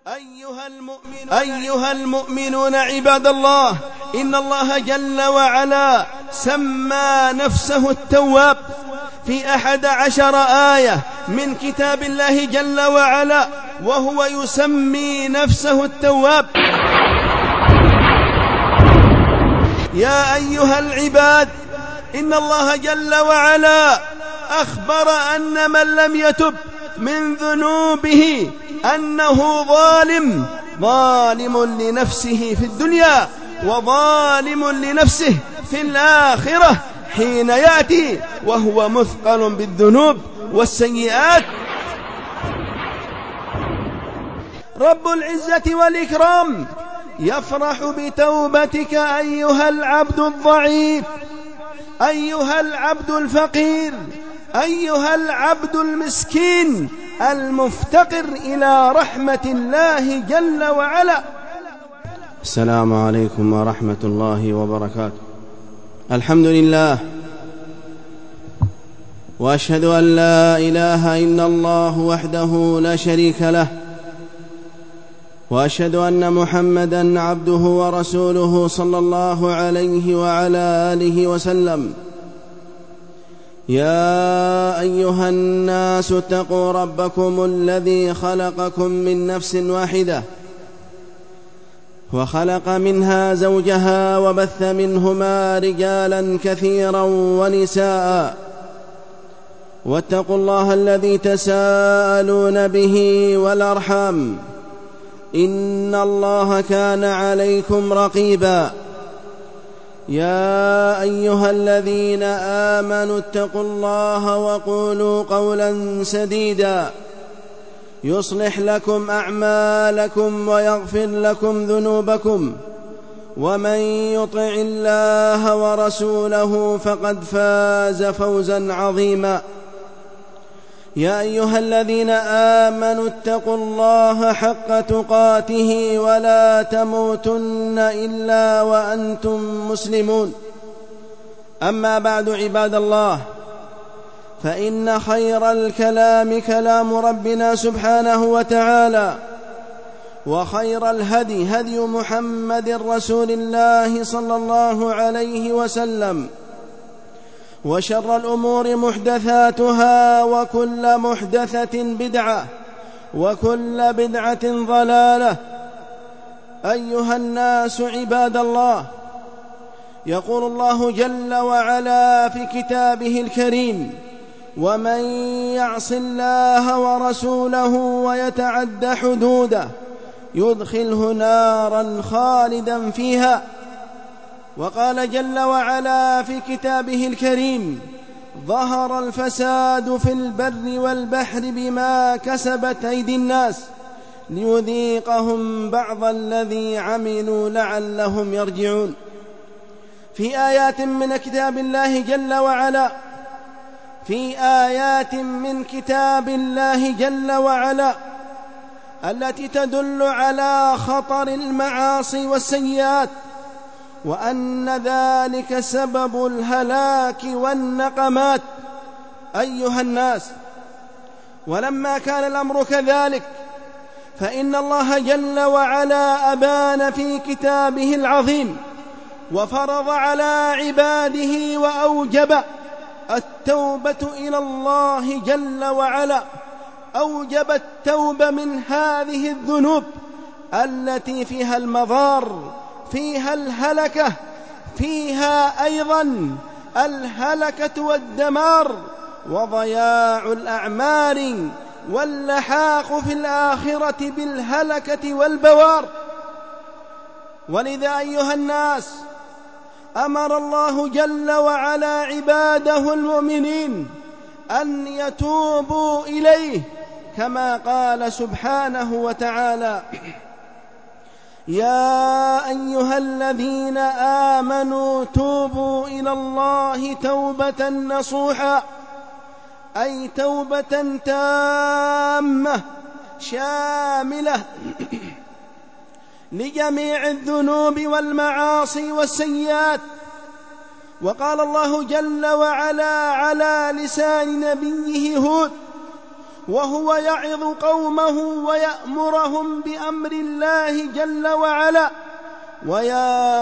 أيها المؤمنون عباد الله، إن الله جل وعلا سمى نفسه التواب في 11 آية من كتاب الله جل وعلا، وهو يسمي نفسه التواب. يا أيها العباد، إن الله جل وعلا أخبر أن من لم يتب من ذنوبه أنه ظالم لنفسه في الدنيا وظالم لنفسه في الآخرة، حين يأتي وهو مثقل بالذنوب والسيئات. رب العزة والإكرام يفرح بتوبتك أيها العبد الضعيف، أيها العبد الفقير، أيها العبد المسكين المفتقر إلى رحمة الله جل وعلا. السلام عليكم ورحمة الله وبركاته. الحمد لله، وأشهد أن لا إله إلا الله وحده لا شريك له، وأشهد أن محمدًا عبده ورسوله صلى الله عليه وعلى آله وسلم. يا أيها الناس اتقوا ربكم الذي خلقكم من نفس واحدة، وخلق منها زوجها، وبث منهما رجالا كثيرا ونساء، واتقوا الله الذي تساءلون به والأرحام، إن الله كان عليكم رقيبا. يا أيها الذين آمنوا اتقوا الله وقولوا قولا سديدا يصلح لكم أعمالكم ويغفر لكم ذنوبكم، ومن يطع الله ورسوله فقد فاز فوزا عظيما. يا أيها الذين آمنوا اتقوا الله حق تقاته ولا تموتن إلا وأنتم مسلمون. أما بعد، عباد الله، فإن خير الكلام كلام ربنا سبحانه وتعالى، وخير الهدي هدي محمد رسول الله صلى الله عليه وسلم، وشر الأمور محدثاتها، وكل محدثة بدعة، وكل بدعة ضلالة. أيها الناس عباد الله، يقول الله جل وعلا في كتابه الكريم: ومن يعص الله ورسوله ويتعد حدوده يدخله نارا خالدا فيها. وقال جل وعلا في كتابه الكريم: ظهر الفساد في البر والبحر بما كسبت أيدي الناس ليذيقهم بعض الذي عملوا لعلهم يرجعون. في آيات من كتاب الله جل وعلا، في آيات من كتاب الله جل وعلا التي تدل على خطر المعاصي والسيئات، وأن ذلك سبب الهلاك والنقمات. أيها الناس، ولما كان الأمر كذلك، فإن الله جل وعلا أبان في كتابه العظيم وفرض على عباده وأوجب التوبة إلى الله جل وعلا، أوجب التوبة من هذه الذنوب التي فيها المضار، فيها الهلكة، فيها أيضا الهلكة والدمار وضياع الأعمار واللحاق في الآخرة بالهلكة والبوار. ولذا أيها الناس، أمر الله جل وعلا عباده المؤمنين أن يتوبوا إليه، كما قال سبحانه وتعالى: يا أيها الذين آمنوا توبوا إلى الله توبة نصوحا، أي توبة تامة شاملة لجميع الذنوب والمعاصي والسيئات. وقال الله جل وعلا على لسان نبيه هود: وهو يعظ قومه ويأمرهم بأمر الله جل وعلا: ويا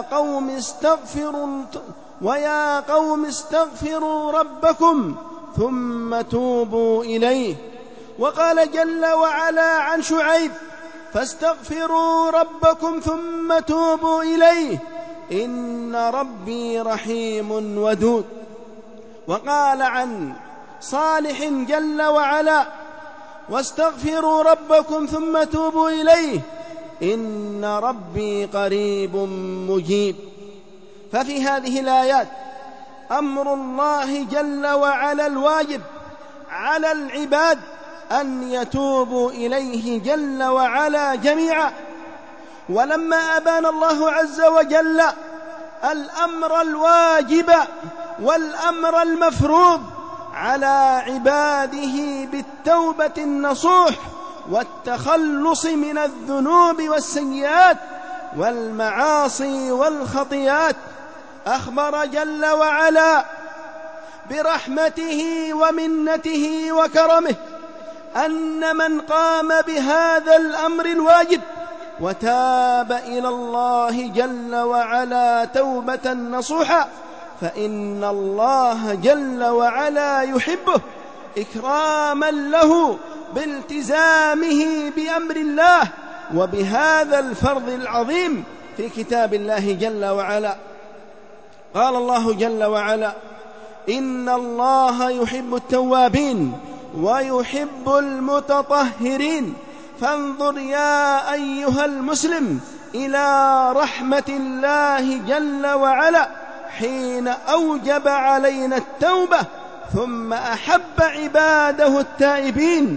قوم استغفروا ربكم ثم توبوا إليه. وقال جل وعلا عن شعيب: فاستغفروا ربكم ثم توبوا إليه إن ربي رحيم ودود. وقال عن صالح جل وعلا: واستغفروا ربكم ثم توبوا إليه إن ربي قريب مجيب. ففي هذه الآيات أمر الله جل وعلا الواجب على العباد أن يتوبوا إليه جل وعلا جميعا. ولما أبان الله عز وجل الأمر الواجب والأمر المفروض على عباده بالتوبة النصوح والتخلص من الذنوب والسيئات والمعاصي والخطيئات، أخبر جل وعلا برحمته ومنته وكرمه أن من قام بهذا الأمر الواجب وتاب إلى الله جل وعلا توبة نصوحا فإن الله جل وعلا يحبه إكراما له بالتزامه بأمر الله وبهذا الفرض العظيم في كتاب الله جل وعلا. قال الله جل وعلا: إن الله يحب التوابين ويحب المتطهرين. فانظر يا أيها المسلم إلى رحمة الله جل وعلا حين أوجب علينا التوبة ثم أحب عباده التائبين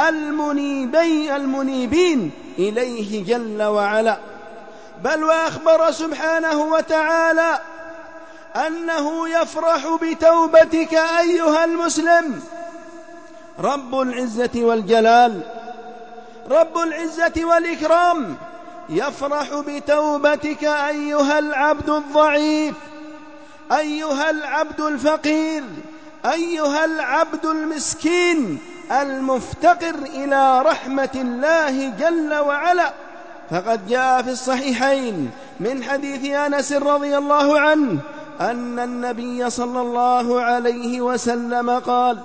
المنيبين إليه جل وعلا. بل وأخبر سبحانه وتعالى أنه يفرح بتوبتك أيها المسلم. رب العزة والجلال، رب العزة والإكرام يفرح بتوبتك أيها العبد الضعيف، أيها العبد الفقير، أيها العبد المسكين المفتقر إلى رحمة الله جل وعلا. فقد جاء في الصحيحين من حديث أنس رضي الله عنه أن النبي صلى الله عليه وسلم قال: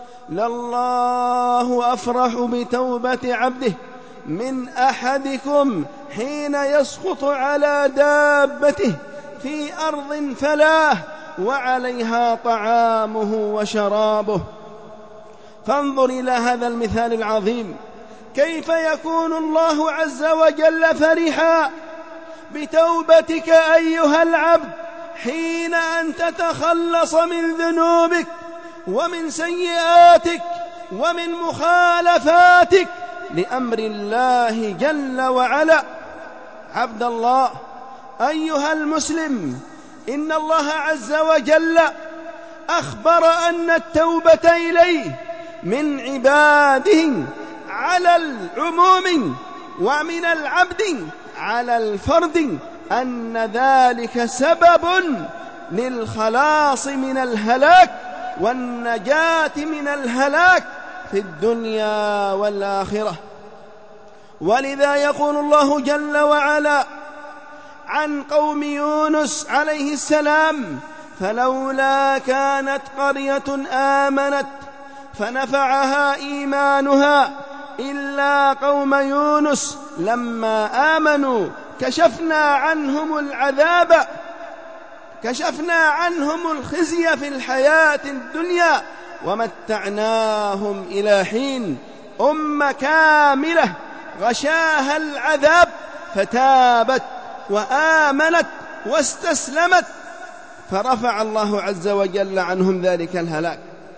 لله أفرح بتوبة عبده من أحدكم حين يسقط على دابته في أرض فلاة وعليها طعامه وشرابه. فانظر إلى هذا المثال العظيم، كيف يكون الله عز وجل فرحا بتوبتك أيها العبد حين أن تتخلص من ذنوبك ومن سيئاتك ومن مخالفاتك لأمر الله جل وعلا. عبد الله أيها المسلم، إن الله عز وجل أخبر أن التوبة إليه من عباده على العموم ومن العبد على الفرد، أن ذلك سبب للخلاص من الهلاك والنجاة من الهلاك في الدنيا والآخرة. ولذا يقول الله جل وعلا عن قوم يونس عليه السلام: فلولا كانت قرية آمنت فنفعها إيمانها إلا قوم يونس لما آمنوا كشفنا عنهم الخزي في الحياة الدنيا ومتعناهم إلى حين. أمة كاملة غشاها العذاب فتابت وآمنت واستسلمت فرفع الله عز وجل عنهم ذلك الهلاك.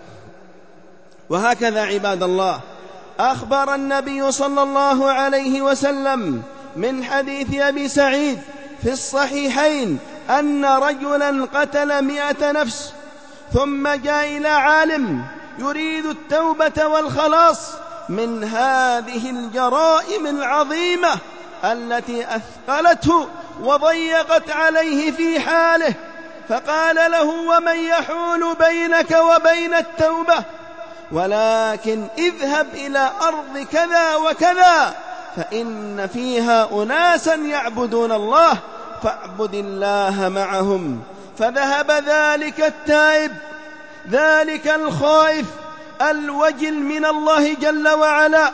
وهكذا عباد الله أخبر النبي صلى الله عليه وسلم من حديث أبي سعيد في الصحيحين أن رجلا قتل 100 نفس ثم جاء إلى عالم يريد التوبة والخلاص من هذه الجرائم العظيمة التي أثقلته وضيقت عليه في حاله، فقال له: ومن يحول بينك وبين التوبة؟ ولكن اذهب إلى أرض كذا وكذا فإن فيها أناسا يعبدون الله فاعبد الله معهم. فذهب ذلك التائب، ذلك الخائف الوجل من الله جل وعلا،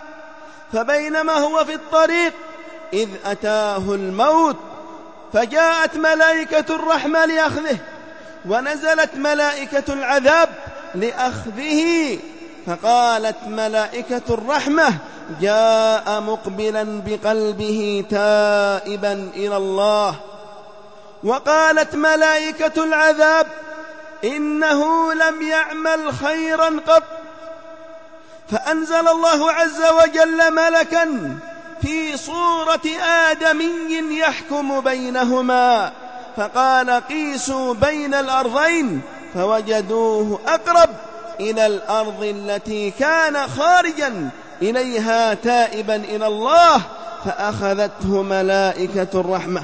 فبينما هو في الطريق إذ أتاه الموت، فجاءت ملائكة الرحمة لأخذه، ونزلت ملائكة العذاب لأخذه. فقالت ملائكة الرحمة: جاء مقبلا بقلبه تائبا إلى الله. وقالت ملائكة العذاب: إنه لم يعمل خيرا قط. فأنزل الله عز وجل ملكا في صورة آدمي يحكم بينهما، فقال: قيسوا بين الأرضين، فوجدوه أقرب إلى الأرض التي كان خارجا إليها تائبا إلى الله، فأخذته ملائكة الرحمة.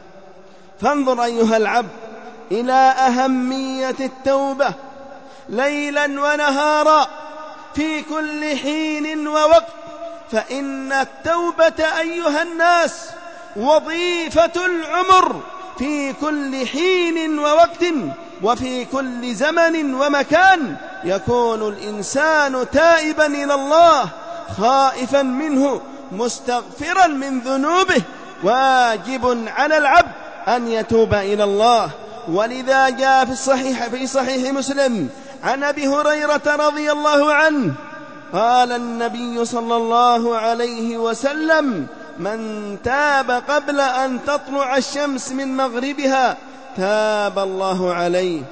فانظر أيها العبد إلى أهمية التوبة ليلا ونهارا في كل حين ووقت، فإن التوبة أيها الناس وظيفة العمر في كل حين ووقت وفي كل زمن ومكان. يكون الإنسان تائبا إلى الله خائفا منه مستغفرا من ذنوبه، واجب على العبد أن يتوب إلى الله. ولذا جاء في صحيح مسلم عن أبي هريرة رضي الله عنه قال النبي صلى الله عليه وسلم: من تاب قبل أن تطلع الشمس من مغربها تاب الله عليه.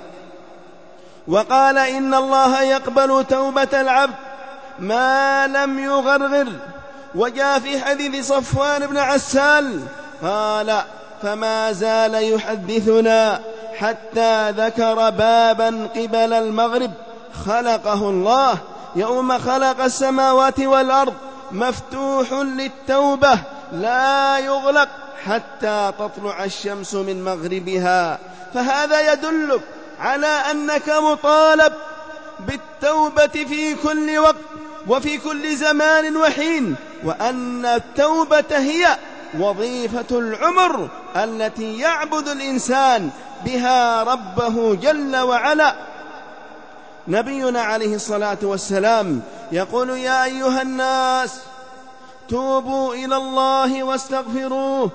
وقال: إن الله يقبل توبة العبد ما لم يغرغر. وجاء في حديث صفوان بن عسال قال: فما زال يحدثنا حتى ذكر بابا قبل المغرب خلقه الله يوم خلق السماوات والأرض مفتوح للتوبة لا يغلق حتى تطلع الشمس من مغربها. فهذا يدلك على أنك مطالب بالتوبة في كل وقت وفي كل زمان وحين، وأن التوبة هي وظيفة العمر التي يعبد الإنسان بها ربه جل وعلا. نبينا عليه الصلاة والسلام يقول: يا أيها الناس توبوا إلى الله واستغفروه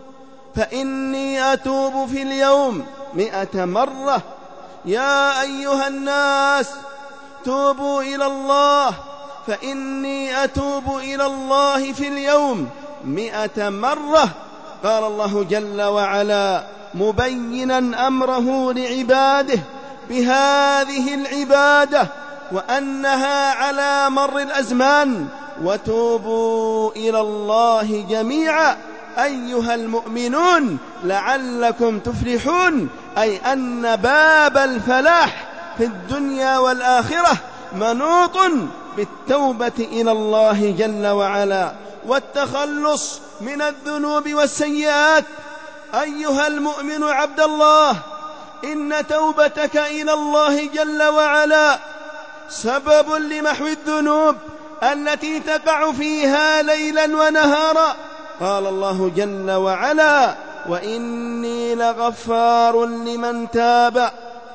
فإني أتوب في اليوم 100 مرة. يا أيها الناس توبوا إلى الله فإني أتوب إلى الله في اليوم 100 مرة. قال الله جل وعلا مبينا أمره لعباده بهذه العبادة وأنها على مر الأزمان: وتوبوا إلى الله جميعا أيها المؤمنون لعلكم تفلحون. أي أن باب الفلاح في الدنيا والآخرة منوط بالتوبة إلى الله جل وعلا والتخلص من الذنوب والسيئات. أيها المؤمن عبد الله، إن توبتك إلى الله جل وعلا سبب لمحو الذنوب التي تقع فيها ليلا ونهارا. قال الله جل وعلا: وإني لغفار لمن تاب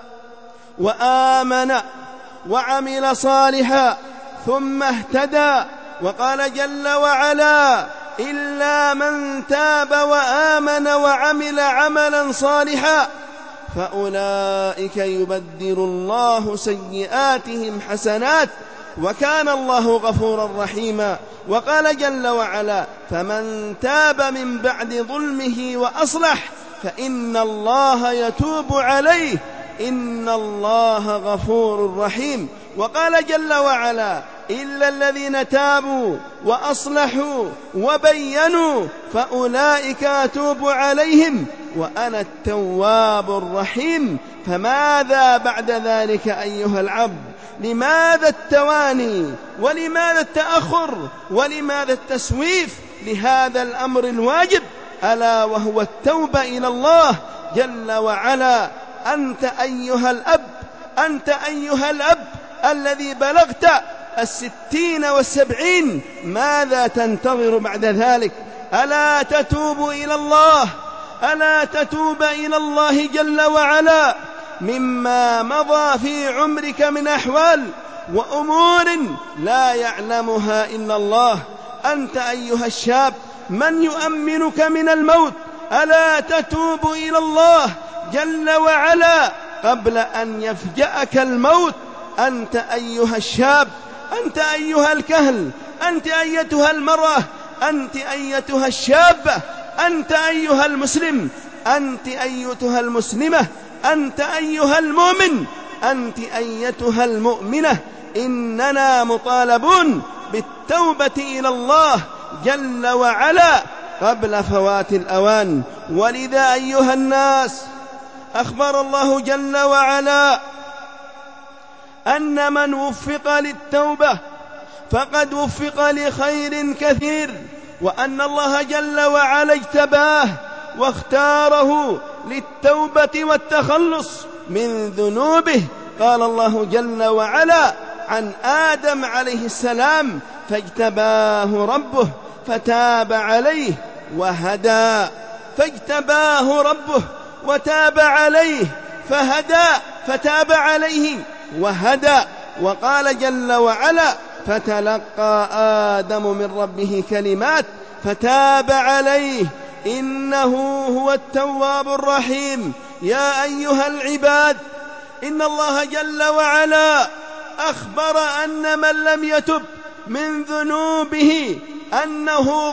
وآمن وعمل صالحا ثم اهتدى. وقال جل وعلا: إلا من تاب وآمن وعمل عملا صالحا فأولئك يبدل الله سيئاتهم حسنات وكان الله غفورا رحيما. وقال جل وعلا: فمن تاب من بعد ظلمه وأصلح فإن الله يتوب عليه إن الله غفور رحيم. وقال جل وعلا: إلا الذين تابوا وأصلحوا وبينوا فأولئك أتوب عليهم وأنا التواب الرحيم. فماذا بعد ذلك أيها العبد؟ لماذا التواني ولماذا التأخر ولماذا التسويف لهذا الأمر الواجب ألا وهو التوبة إلى الله جل وعلا؟ أنت أيها الأب الذي بلغت 60 و70 ماذا تنتظر بعد ذلك؟ ألا تتوب إلى الله؟ ألا تتوب إلى الله جل وعلا مما مضى في عمرك من أحوال وأمور لا يعلمها إلا الله؟ أنت أيها الشاب من يؤمنك من الموت؟ ألا تتوب إلى الله جل وعلا قبل أن يفجأك الموت؟ أنت أيها الشاب، أنت أيها الكهل، أنت أيتها المرأة، أنت أيتها الشابة، أنت أيها المسلم، أنت أيتها المسلمة، أنت أيها المؤمن، أنت أيتها المؤمنة، إننا مطالبون بالتوبة إلى الله جل وعلا قبل فوات الأوان. ولذا أيها الناس أخبر الله جل وعلا أن من وفق للتوبة فقد وفق لخير كثير، وأن الله جل وعلا اجتباه واختاره للتوبة والتخلص من ذنوبه. قال الله جل وعلا عن آدم عليه السلام: فاجتباه ربه فتاب عليه وهدى. فاجتباه ربه وتاب عليه فهدى، فتاب عليه وهدى. وقال جل وعلا: فتلقى آدم من ربه كلمات فتاب عليه إنه هو التواب الرحيم. يا أيها العباد، إن الله جل وعلا أخبر أن من لم يتب من ذنوبه أنه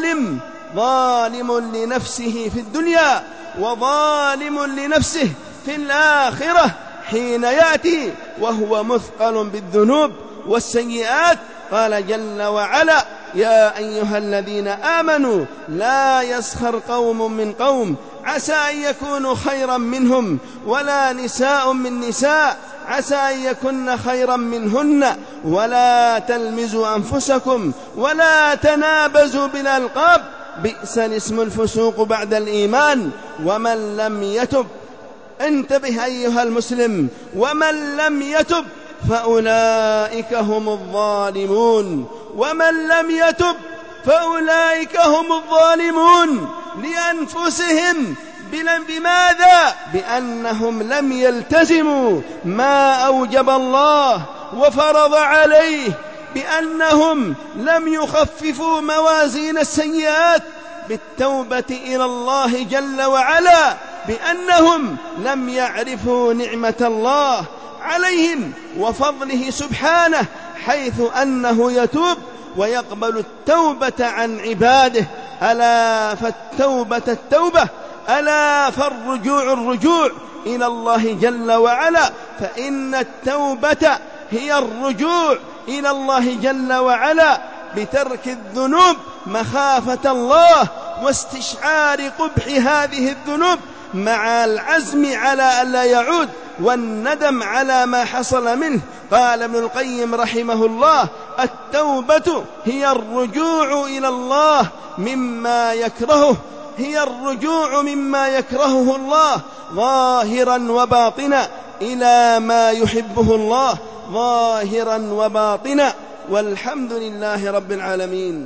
ظالم لنفسه في الدنيا وظالم لنفسه في الآخرة، حين يأتي وهو مثقل بالذنوب والسيئات. قال جل وعلا: يا أيها الذين آمنوا لا يسخر قوم من قوم عسى أن يكونوا خيرا منهم، ولا نساء من نساء عسى أن يكن خيرا منهن، ولا تلمزوا أنفسكم ولا تنابزوا بالألقاب بئس الاسم الفسوق بعد الإيمان ومن لم يتب. انتبه أيها المسلم، ومن لم يتب فأولئك هم الظالمون. ومن لم يتب فأولئك هم الظالمون لأنفسهم. بماذا؟ بأنهم لم يلتزموا ما أوجب الله وفرض عليه، بأنهم لم يخففوا موازين السيئات بالتوبة إلى الله جل وعلا، بأنهم لم يعرفوا نعمة الله عليهم وفضله سبحانه، حيث أنه يتوب ويقبل التوبة عن عباده. ألا فالتوبة التوبة، ألا فالرجوع الرجوع إلى الله جل وعلا، فإن التوبة هي الرجوع إلى الله جل وعلا بترك الذنوب مخافة الله واستشعار قبح هذه الذنوب، مع العزم على ألا يعود والندم على ما حصل منه. قال ابن القيم رحمه الله: التوبة هي الرجوع إلى الله مما يكرهه، هي الرجوع مما يكرهه الله ظاهرا وباطنا إلى ما يحبه الله ظاهرا وباطنا. والحمد لله رب العالمين.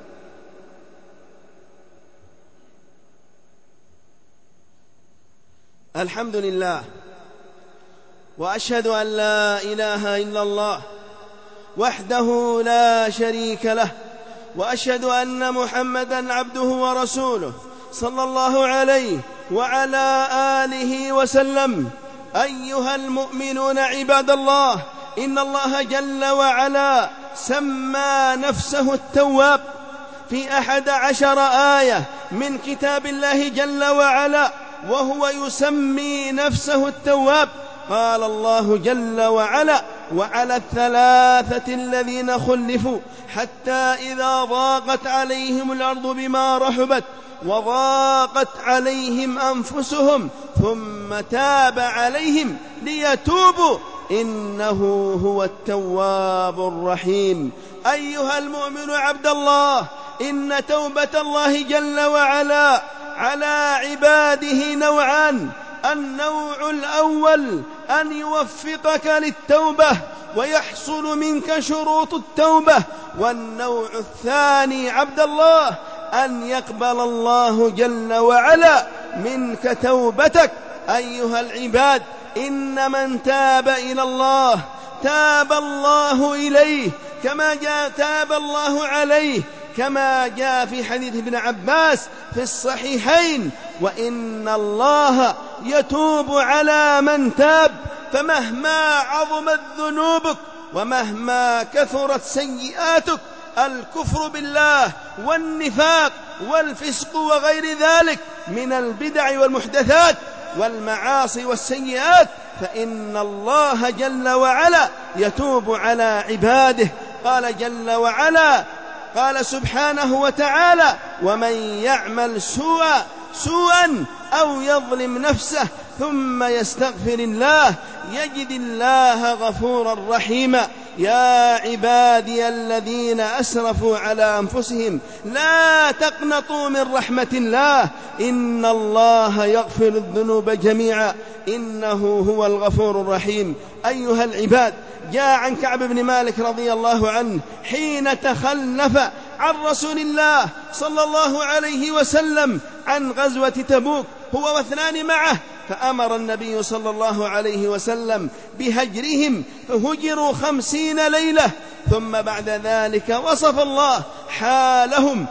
الحمد لله، وأشهد أن لا إله إلا الله وحده لا شريك له، وأشهد أن محمدًا عبده ورسوله صلى الله عليه وعلى آله وسلم. أيها المؤمنون عباد الله، إن الله جل وعلا سمى نفسه التواب في 11 آية من كتاب الله جل وعلا، وهو يسمي نفسه التواب. قال الله جل وعلا: وعلى الثلاثة الذين خلفوا حتى إذا ضاقت عليهم الأرض بما رحبت وضاقت عليهم أنفسهم ثم تاب عليهم ليتوبوا إنه هو التواب الرحيم. أيها المؤمن عبد الله، إن توبة الله جل وعلا على عباده نوعان: النوع الأول أن يوفقك للتوبة ويحصل منك شروط التوبة. والنوع الثاني عبد الله أن يقبل الله جل وعلا منك توبتك. أيها العباد، إن من تاب إلى الله تاب الله إليه تاب الله عليه، كما جاء في حديث ابن عباس في الصحيحين: وإن الله يتوب على من تاب. فمهما عظمت ذنوبك ومهما كثرت سيئاتك، الكفر بالله والنفاق والفسق وغير ذلك من البدع والمحدثات والمعاصي والسيئات، فإن الله جل وعلا يتوب على عباده. قال جل وعلا، قال سبحانه وتعالى: ومن يعمل سوءا أو يظلم نفسه ثم يستغفر الله يجد الله غفورا رحيما. يا عبادي الذين أسرفوا على أنفسهم لا تقنطوا من رحمة الله إن الله يغفر الذنوب جميعا إنه هو الغفور الرحيم. أيها العباد، جاء عن كعب بن مالك رضي الله عنه حين تخلف عن رسول الله صلى الله عليه وسلم عن غزوة تبوك هو واثنان معه، فأمر النبي صلى الله عليه وسلم بهجرهم، فهجروا 50 ليلة. ثم بعد ذلك وصف الله حالهم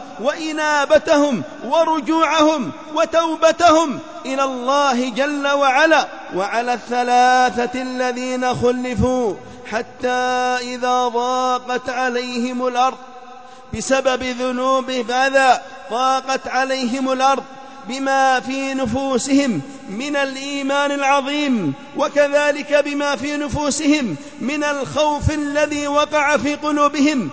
وإنابتهم ورجوعهم وتوبتهم إلى الله جل وعلا. وعلى الثلاثة الذين خلفوا حتى إذا ضاقت عليهم الأرض بسبب ذنوب ماذا؟ ضاقت عليهم الأرض بما في نفوسهم من الإيمان العظيم، وكذلك بما في نفوسهم من الخوف الذي وقع في قلوبهم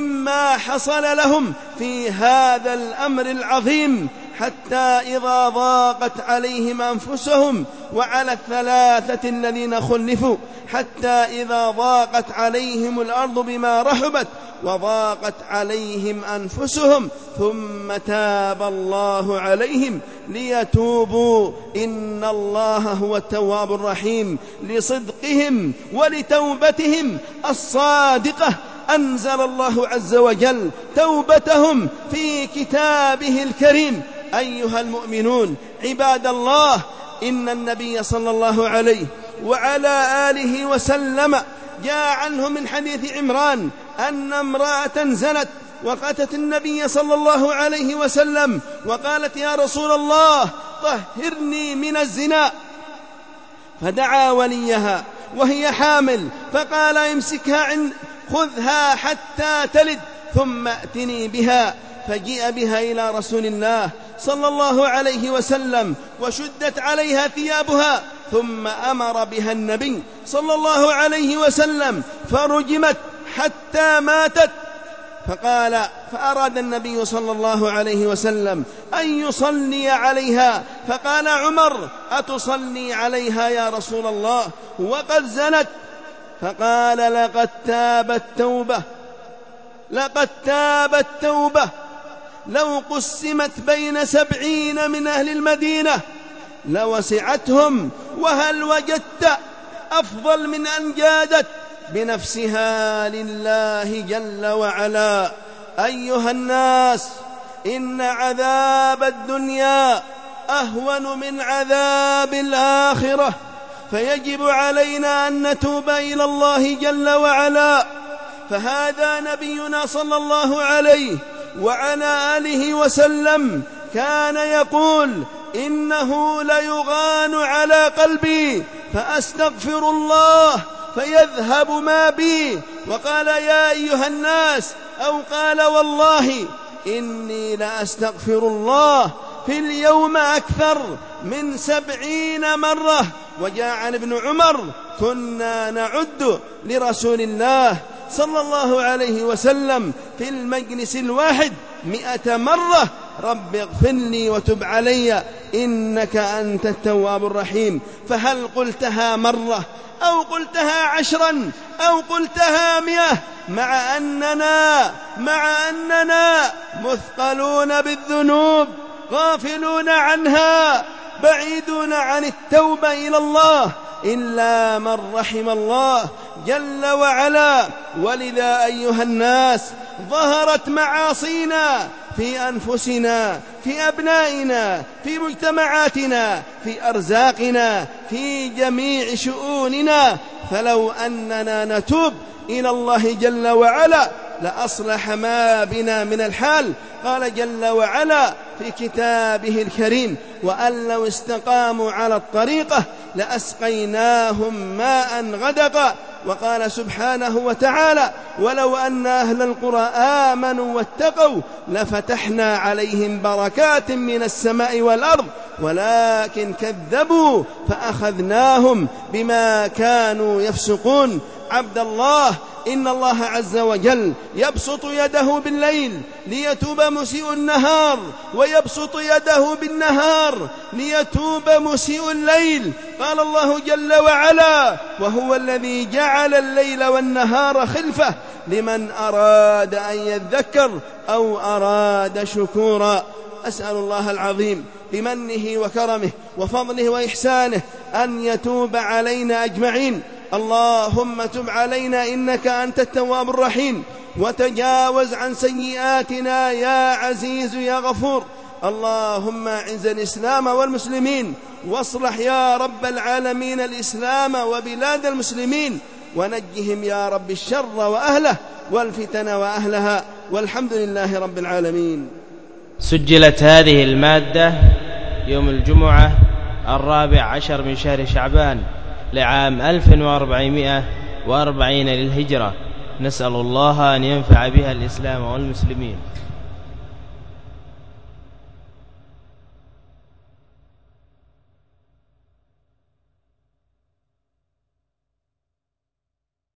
مما حصل لهم في هذا الأمر العظيم، حتى إذا ضاقت عليهم أنفسهم. وعلى الثلاثة الذين خلفوا حتى إذا ضاقت عليهم الأرض بما رحبت وضاقت عليهم أنفسهم ثم تاب الله عليهم ليتوبوا إن الله هو التواب الرحيم. لصدقهم ولتوبتهم الصادقة أنزل الله عز وجل توبتهم في كتابه الكريم. أيها المؤمنون عباد الله، إن النبي صلى الله عليه وعلى آله وسلم جاء عنه من حديث عمران أن امرأة زنت وقتت النبي صلى الله عليه وسلم وقالت: يا رسول الله طهرني من الزنا. فدعا وليها وهي حامل فقال: امسكها خذها حتى تلد ثم ائتني بها. فجيء بها إلى رسول الله صلى الله عليه وسلم وشدت عليها ثيابها، ثم أمر بها النبي صلى الله عليه وسلم فرجمت حتى ماتت. فأراد النبي صلى الله عليه وسلم أن يصلي عليها، فقال عمر: أتصلي عليها يا رسول الله وقد زنت؟ فقال: لقد تابت توبة لو قسمت بين 70 من أهل المدينة لوسعتهم، وهل وجدت أفضل من أن جادت بنفسها لله جل وعلا. أيها الناس، إن عذاب الدنيا أهون من عذاب الآخرة، فيجب علينا أن نتوب إلى الله جل وعلا. فهذا نبينا صلى الله عليه وعلى آله وسلم كان يقول: إنه ليغان على قلبي فأستغفر الله فيذهب ما بي. وقال: يا أيها الناس، أو قال: والله إني لأستغفر الله في اليوم أكثر من 70 مرة. وجاء عن ابن عمر: كنا نعد لرسول الله صلى الله عليه وسلم في المجلس الواحد 100 مرة: رب اغفر لي وتب علي إنك أنت التواب الرحيم. فهل قلتها مرة أو قلتها 10 أو قلتها 100 مع أننا مثقلون بالذنوب غافلون عنها بعيدون عن التوبة إلى الله، إلا من رحم الله جل وعلا. ولذا أيها الناس ظهرت معاصينا في أنفسنا، في أبنائنا، في مجتمعاتنا، في أرزاقنا، في جميع شؤوننا. فلو أننا نتوب إلى الله جل وعلا لأصلح ما بنا من الحال. قال جل وعلا في كتابه الكريم: وأن لو استقاموا على الطريقة لأسقيناهم ماء غدقا. وقال سبحانه وتعالى: ولو أن أهل القرى آمنوا واتقوا لفتحنا عليهم بركات من السماء والأرض ولكن كذبوا فأخذناهم بما كانوا يفسقون. عبد الله، إن الله عز وجل يبسط يده بالليل ليتوب مسيء النهار، ويبسط يده بالنهار ليتوب مسيء الليل. قال الله جل وعلا: وهو الذي جعل الليل والنهار خلفة لمن أراد أن يذكر أو أراد شكورا. أسأل الله العظيم بمنه وكرمه وفضله وإحسانه أن يتوب علينا أجمعين. اللهم تب علينا إنك أنت التواب الرحيم، وتجاوز عن سيئاتنا يا عزيز يا غفور. اللهم أعز الإسلام والمسلمين، واصلح يا رب العالمين الإسلام وبلاد المسلمين، ونجهم يا رب الشر وأهله والفتن وأهلها، والحمد لله رب العالمين. سجلت هذه المادة يوم الجمعة 14 من شهر شعبان لعام 1440 للهجرة. نسأل الله أن ينفع بها الإسلام والمسلمين.